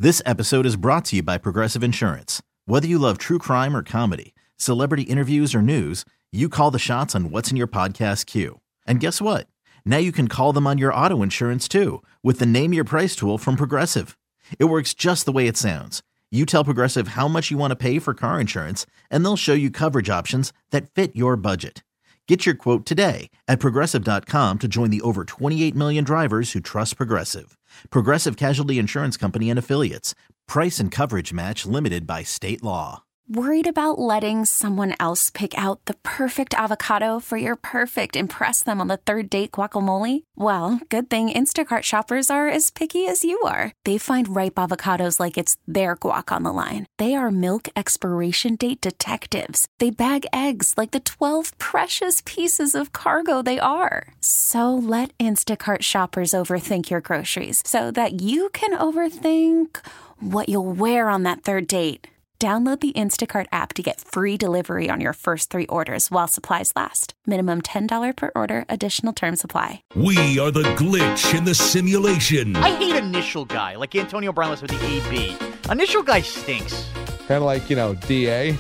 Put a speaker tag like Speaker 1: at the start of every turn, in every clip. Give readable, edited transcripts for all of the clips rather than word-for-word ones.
Speaker 1: This episode is brought to you by Progressive Insurance. Whether you love true crime or comedy, celebrity interviews or news, you call the shots on what's in your podcast queue. And guess what? Now you can call them on your auto insurance too with the Name Your Price tool from Progressive. It works just the way it sounds. You tell Progressive how much you want to pay for car insurance, and they'll show you coverage options that fit your budget. Get your quote today at Progressive.com to join the over 28 million drivers who trust Progressive. Progressive Casualty Insurance Company and Affiliates. Price and coverage match limited by state law.
Speaker 2: Worried about letting someone else pick out the perfect avocado for your perfect impress them on the third date guacamole? Well, good thing Instacart shoppers are as picky as you are. They find ripe avocados like it's their guac on the line. They are milk expiration date detectives. They bag eggs like the 12 precious pieces of cargo they are. So let Instacart shoppers overthink your groceries so that you can overthink what you'll wear on that third date. Download the Instacart app to get free delivery on your first 3 orders while supplies last. Minimum $10 per order. Additional terms apply.
Speaker 3: We are the glitch in the simulation.
Speaker 4: I hate initial guy, like Antonio Brown with the AB. Initial guy stinks.
Speaker 5: Kind of like, DA.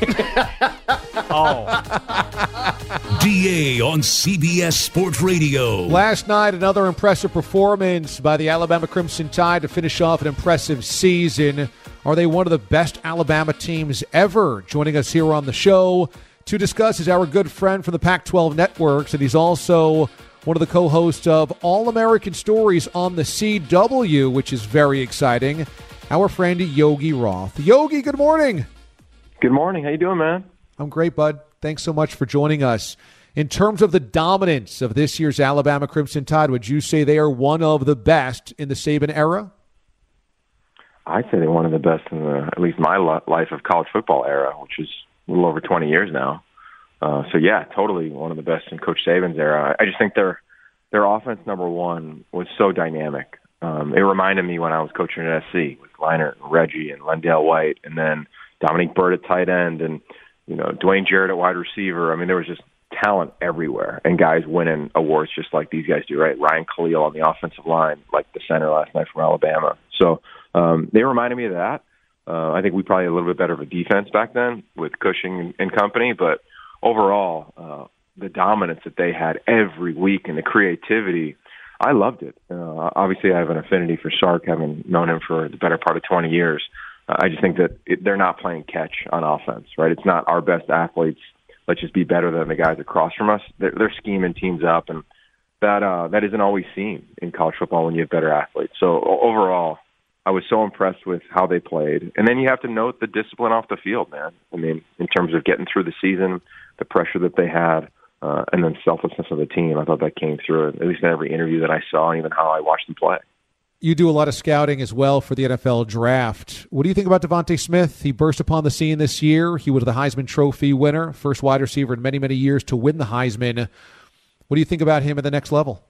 Speaker 4: Oh.
Speaker 3: DA on CBS Sports Radio.
Speaker 5: Last night, another impressive performance by the Alabama Crimson Tide to finish off an impressive season. Are they one of the best Alabama teams ever? Joining us here on the show to discuss is our good friend from the Pac-12 Networks, and he's also one of the co-hosts of All-American Stories on the CW, which is very exciting. Our friend Yogi Roth. Yogi, good morning.
Speaker 6: Good morning. How you doing, man?
Speaker 5: I'm great, bud. Thanks so much for joining us. In terms of the dominance of this year's Alabama Crimson Tide, would you say they are one of the best in the Saban era?
Speaker 6: I'd say they're one of the best in at least my life of college football era, which is a little over 20 years now. Yeah, totally one of the best in Coach Saban's era. I just think their offense, number one, was so dynamic. It reminded me when I was coaching at SC with Leinart and Reggie and Lendale White, and then Dominique Byrd at tight end, and Dwayne Jarrett at wide receiver. I mean, there was just talent everywhere, and guys winning awards just like these guys do, right? Ryan Khalil on the offensive line, like the center last night from Alabama. So they reminded me of that. I think we probably had a little bit better of a defense back then with Cushing and company, but overall, the dominance that they had every week and the creativity, I loved it. Obviously, I have an affinity for Sark, having known him for the better part of 20 years. I just think that they're not playing catch on offense, right? It's not our best athletes. Let's just be better than the guys across from us. They're scheming teams up, and that isn't always seen in college football when you have better athletes. So overall, I was so impressed with how they played. And then you have to note the discipline off the field, man. I mean, in terms of getting through the season, the pressure that they had, and then selflessness of the team. I thought that came through, at least in every interview that I saw, and even how I watched them play.
Speaker 5: You do a lot of scouting as well for the NFL draft. What do you think about Devontae Smith? He burst upon the scene this year. He was the Heisman Trophy winner, first wide receiver in many, many years to win the Heisman. What do you think about him at the next level?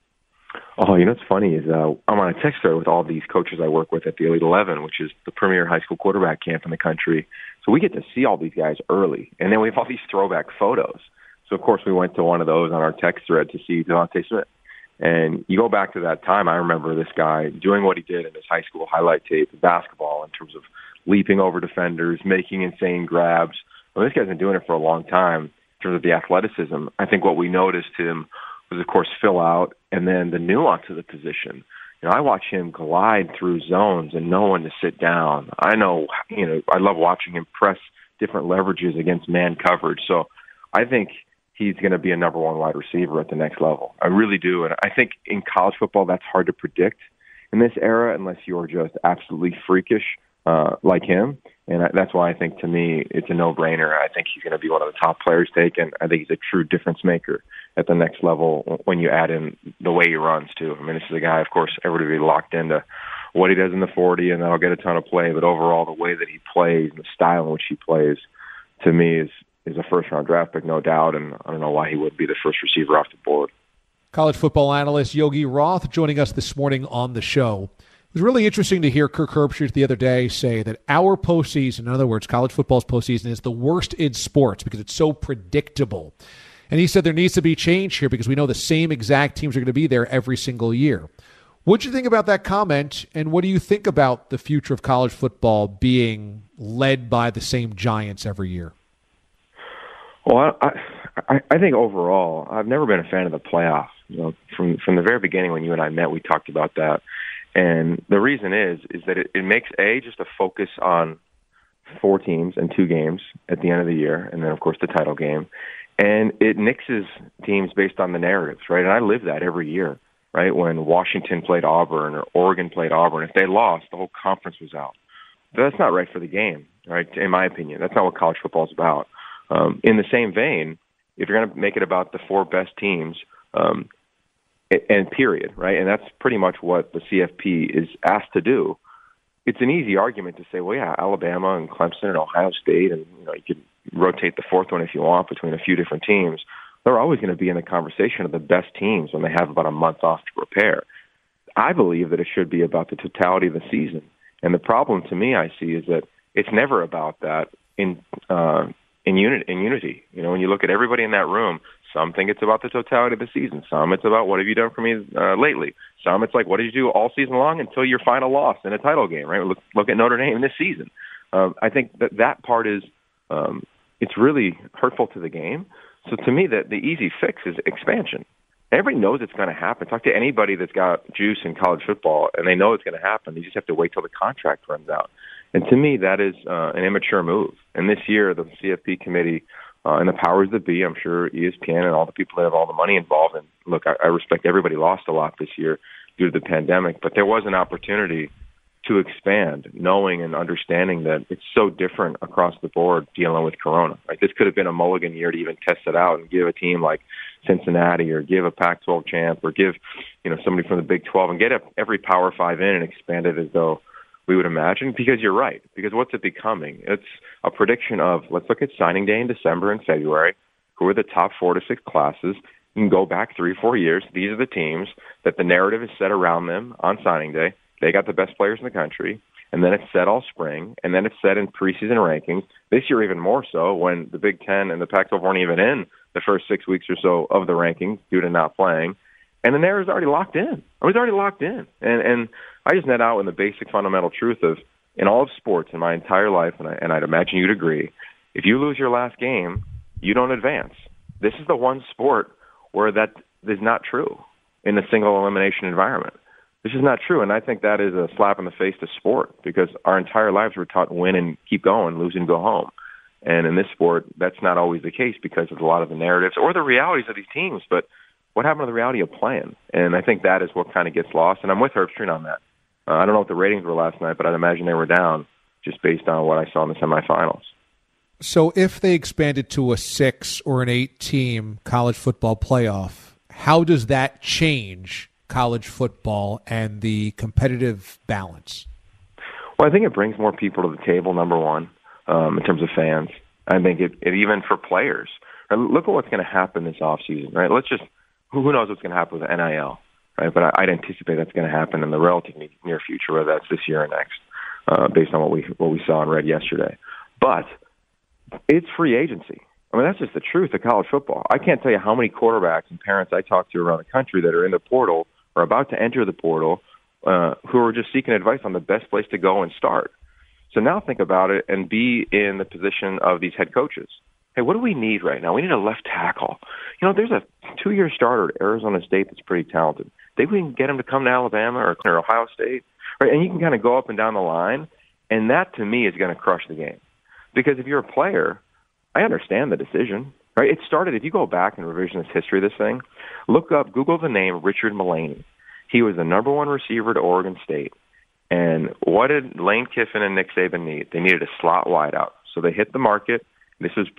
Speaker 6: Oh, what's funny is I'm on a text thread with all these coaches I work with at the Elite 11, which is the premier high school quarterback camp in the country. So we get to see all these guys early, and then we have all these throwback photos. So, of course, we went to one of those on our text thread to see Devontae Smith. And you go back to that time, I remember this guy doing what he did in his high school highlight tape of basketball in terms of leaping over defenders, making insane grabs. Well, this guy's been doing it for a long time in terms of the athleticism. I think what we noticed him was, of course, fill out and then the nuance of the position. I watch him glide through zones and know when to sit down. I know, I love watching him press different leverages against man coverage. So I think he's going to be a number one wide receiver at the next level. I really do. And I think in college football, that's hard to predict in this era unless you're just absolutely freakish like him. And that's why I think, to me, it's a no-brainer. I think he's going to be one of the top players taken. I think he's a true difference maker at the next level when you add in the way he runs, too. I mean, this is a guy, of course, everybody will be locked into what he does in the 40, and that'll get a ton of play. But overall, the way that he plays and the style in which he plays, to me, is a first-round draft pick, no doubt, and I don't know why he wouldn't be the first receiver off the board.
Speaker 5: College football analyst Yogi Roth joining us this morning on the show. It was really interesting to hear Kirk Herbstreit the other day say that our postseason, in other words, college football's postseason, is the worst in sports because it's so predictable. And he said there needs to be change here because we know the same exact teams are going to be there every single year. What do you think about that comment, and what do you think about the future of college football being led by the same giants every year?
Speaker 6: Well, I think overall, I've never been a fan of the playoff. From the very beginning when you and I met, we talked about that. And the reason is that it makes, just a focus on 4 teams and 2 games at the end of the year, and then, of course, the title game. And it nixes teams based on the narratives, right? And I live that every year, right? When Washington played Auburn or Oregon played Auburn, if they lost, the whole conference was out. But that's not right for the game, right? In my opinion, that's not what college football is about. In the same vein, if you're going to make it about the 4 best teams, and period, right? And that's pretty much what the CFP is asked to do. It's an easy argument to say, well, yeah, Alabama and Clemson and Ohio State, and you could rotate the 4th one if you want between a few different teams. They're always going to be in the conversation of the best teams when they have about a month off to prepare. I believe that it should be about the totality of the season. And the problem to me I see is that it's never about that in unity. When you look at everybody in that room, some think it's about the totality of the season. Some it's about what have you done for me lately. Some it's like what did you do all season long until your final loss in a title game, right? Look at Notre Dame this season. I think that part is it's really hurtful to the game. So to me, the easy fix is expansion. Everybody knows it's going to happen. Talk to anybody that's got juice in college football, and they know it's going to happen. You just have to wait till the contract runs out. And to me, that is an immature move. And this year, the CFP committee and the powers that be, I'm sure ESPN and all the people that have all the money involved, and look, I respect everybody lost a lot this year due to the pandemic, but there was an opportunity to expand, knowing and understanding that it's so different across the board dealing with Corona. Right? This could have been a mulligan year to even test it out and give a team like Cincinnati or give a Pac-12 champ or give somebody from the Big 12 and get every Power 5 in and expand it as though we would imagine, because you're right. Because what's it becoming? It's a prediction of, let's look at signing day in December and February. Who are the top 4 to 6 classes? You can go back 3 or 4 years. These are the teams that the narrative is set around them on signing day. They got the best players in the country. And then it's set all spring. And then it's set in preseason rankings. This year even more so when the Big Ten and the Pac-12 weren't even in the first 6 weeks or so of the rankings due to not playing. And the narrative's already locked in. It was already locked in. And I just net out in the basic fundamental truth of, in all of sports in my entire life, and I'd imagine you'd agree, if you lose your last game, you don't advance. This is the one sport where that is not true in a single elimination environment. This is not true, and I think that is a slap in the face to sport, because our entire lives we're taught win and keep going, lose and go home. And in this sport, that's not always the case because of a lot of the narratives or the realities of these teams. But what happened to the reality of playing? And I think that is what kind of gets lost, and I'm with Herbstreit on that. I don't know what the ratings were last night, but I'd imagine they were down just based on what I saw in the semifinals.
Speaker 5: So if they expanded to a 6 or an 8 team college football playoff, how does that change college football and the competitive balance?
Speaker 6: Well, I think it brings more people to the table, number one, in terms of fans. I think it even for players. Look at what's going to happen this offseason, right? Who knows what's going to happen with the NIL? Right, but I'd anticipate that's going to happen in the relatively near future, whether that's this year or next, based on what we saw and read yesterday. But it's free agency. I mean, that's just the truth of college football. I can't tell you how many quarterbacks and parents I talk to around the country that are in the portal or about to enter the portal who are just seeking advice on the best place to go and start. So now think about it and be in the position of these head coaches. Hey, what do we need right now? We need a left tackle. There's a 2-year starter at Arizona State that's pretty talented. Maybe we can get him to come to Alabama or Ohio State, right? And you can kind of go up and down the line, and that to me is going to crush the game. Because if you're a player, I understand the decision, right? It started, if you go back in revisionist history of this thing, Google the name Richard Mullaney. He was the number 1 receiver to Oregon State. And what did Lane Kiffin and Nick Saban need? They needed a slot wideout. So they hit the market. This was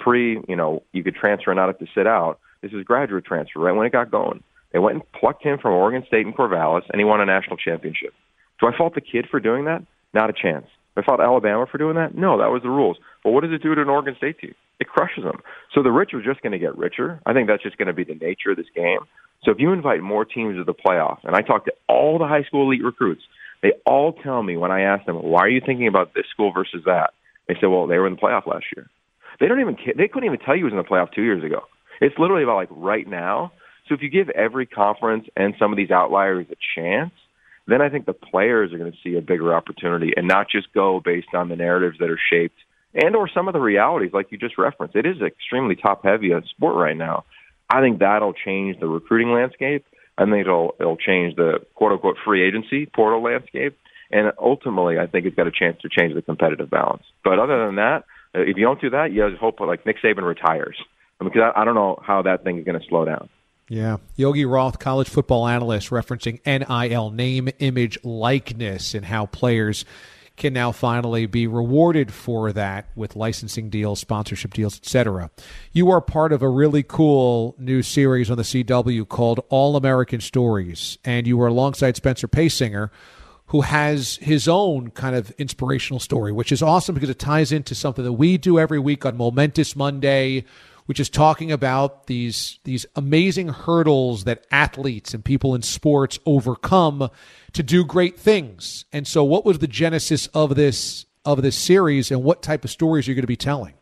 Speaker 6: you could transfer and not have to sit out. This was graduate transfer, right when it got going. They went and plucked him from Oregon State and Corvallis, and he won a national championship. Do I fault the kid for doing that? Not a chance. Do I fault Alabama for doing that? No, that was the rules. But what does it do to an Oregon State team? It crushes them. So the rich are just going to get richer. I think that's just going to be the nature of this game. So if you invite more teams to the playoff, and I talk to all the high school elite recruits, they all tell me when I ask them, why are you thinking about this school versus that? They say, well, they were in the playoff last year. They couldn't even tell you it was in the playoff 2 years ago. It's literally about right now. So if you give every conference and some of these outliers a chance, then I think the players are going to see a bigger opportunity and not just go based on the narratives that are shaped and or some of the realities like you just referenced. It is extremely top-heavy a sport right now. I think that'll change the recruiting landscape. I think it'll change the quote-unquote free agency portal landscape. And ultimately, I think it's got a chance to change the competitive balance. But other than that, if you don't do that, you just hope like Nick Saban retires. Because I don't know how that thing is going to slow down.
Speaker 5: Yeah. Yogi Roth, college football analyst, referencing NIL, name, image, likeness, and how players can now finally be rewarded for that with licensing deals, sponsorship deals, etc. You are part of a really cool new series on the CW called All American Stories, and you were alongside Spencer Paysinger, who has his own kind of inspirational story, which is awesome because it ties into something that we do every week on Momentous Monday, which is talking about these amazing hurdles that athletes and people in sports overcome to do great things. And so what was the genesis of this series, and what type of stories are you going to be telling?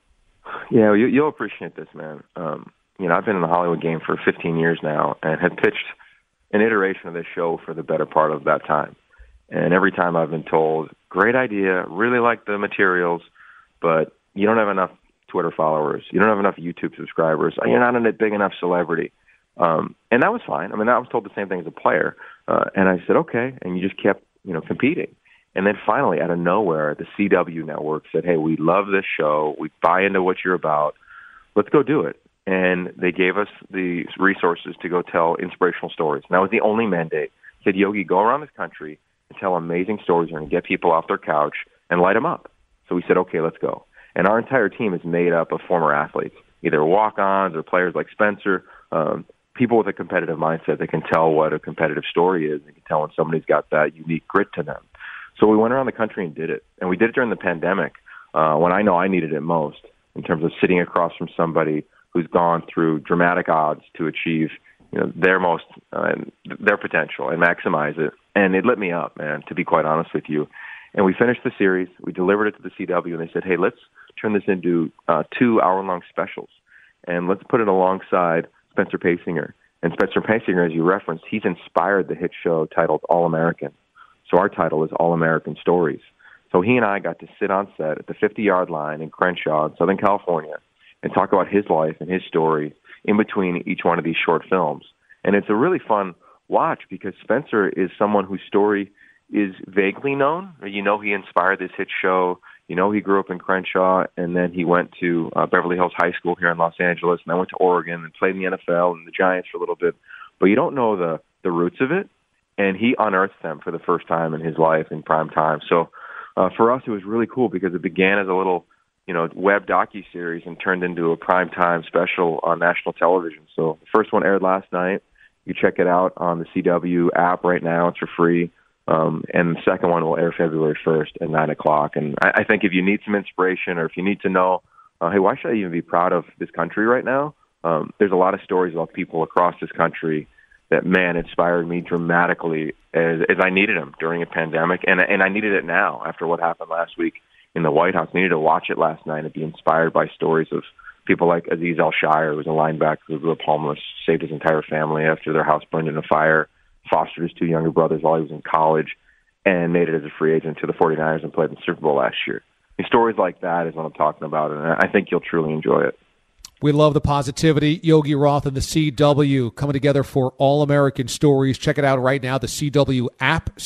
Speaker 6: Yeah, you'll appreciate this, man. I've been in the Hollywood game for 15 years now and had pitched an iteration of this show for the better part of that time. And every time I've been told, great idea, really like the materials, but you don't have enough Twitter followers, you don't have enough YouTube subscribers, you're not a big enough celebrity. And that was fine. I was told the same thing as a player. And I said, okay. And you just kept, competing. And then finally, out of nowhere, the CW network said, hey, we love this show. We buy into what you're about. Let's go do it. And they gave us the resources to go tell inspirational stories. And that was the only mandate. They said, Yogi, go around this country and tell amazing stories and get people off their couch and light them up. So we said, okay, let's go. And our entire team is made up of former athletes, either walk-ons or players like Spencer, people with a competitive mindset that can tell what a competitive story is and can tell when somebody's got that unique grit to them. So we went around the country and did it. And we did it during the pandemic when I know I needed it most in terms of sitting across from somebody who's gone through dramatic odds to achieve their most their potential and maximize it. And it lit me up, man, to be quite honest with you. And we finished the series. We delivered it to the CW, and they said, hey, let's turn this into 2 hour-long specials, and let's put it alongside Spencer Paysinger. And Spencer Paysinger, as you referenced, he's inspired the hit show titled All American. So our title is All American Stories. So he and I got to sit on set at the 50-yard line in Crenshaw, Southern California, and talk about his life and his story in between each one of these short films. And it's a really fun watch because Spencer is someone whose story is vaguely known. He inspired this hit show. He grew up in Crenshaw, and then he went to Beverly Hills High School here in Los Angeles, and then went to Oregon and played in the NFL and the Giants for a little bit. But you don't know the roots of it, and he unearthed them for the first time in his life in prime time. So for us, it was really cool because it began as a little, web docuseries and turned into a prime time special on national television. So the first one aired last night. You check it out on the CW app right now. It's for free. And the second one will air February 1st at 9 o'clock. And I think if you need some inspiration or if you need to know, hey, why should I even be proud of this country right now? There's a lot of stories about people across this country that, man, inspired me dramatically as I needed them during a pandemic. And I needed it now after what happened last week in the White House. I needed to watch it last night and be inspired by stories of people like Aziz Al-Shire, who was a linebacker who grew up homeless, saved his entire family after their house burned in a fire, fostered his 2 younger brothers while he was in college, and made it as a free agent to the 49ers and played in the Super Bowl last year. And stories like that is what I'm talking about, and I think you'll truly enjoy it.
Speaker 5: We love the positivity. Yogi Roth and the CW coming together for All American Stories. Check it out right now, the CW app,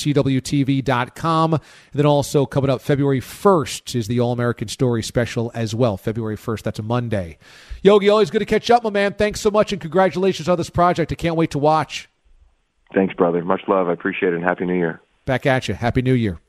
Speaker 5: CWTV.com. And then also coming up February 1st is the All American Story special as well. February 1st, that's a Monday. Yogi, always good to catch up, my man. Thanks so much, and congratulations on this project. I can't wait to watch.
Speaker 6: Thanks, brother. Much love. I appreciate it, and Happy New Year.
Speaker 5: Back at you. Happy New Year.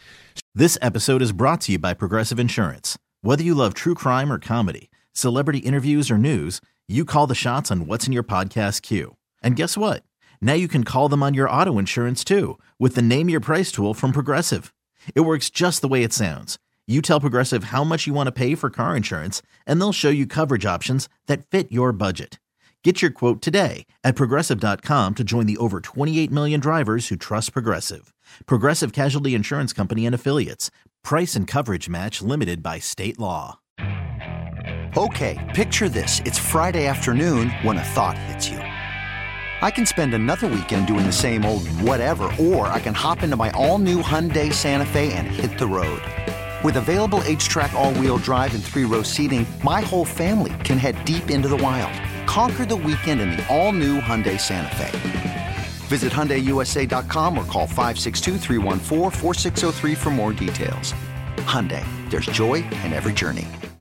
Speaker 1: This episode is brought to you by Progressive Insurance. Whether you love true crime or comedy, celebrity interviews or news, you call the shots on what's in your podcast queue. And guess what? Now you can call them on your auto insurance too with the Name Your Price tool from Progressive. It works just the way it sounds. You tell Progressive how much you want to pay for car insurance, and they'll show you coverage options that fit your budget. Get your quote today at Progressive.com to join the over 28 million drivers who trust Progressive. Progressive Casualty Insurance Company and Affiliates. Price and coverage match limited by state law.
Speaker 7: Okay, picture this. It's Friday afternoon when a thought hits you. I can spend another weekend doing the same old whatever, or I can hop into my all-new Hyundai Santa Fe and hit the road. With available H-Track all-wheel drive and 3-row seating, my whole family can head deep into the wild. Conquer the weekend in the all-new Hyundai Santa Fe. Visit HyundaiUSA.com or call 562-314-4603 for more details. Hyundai, there's joy in every journey.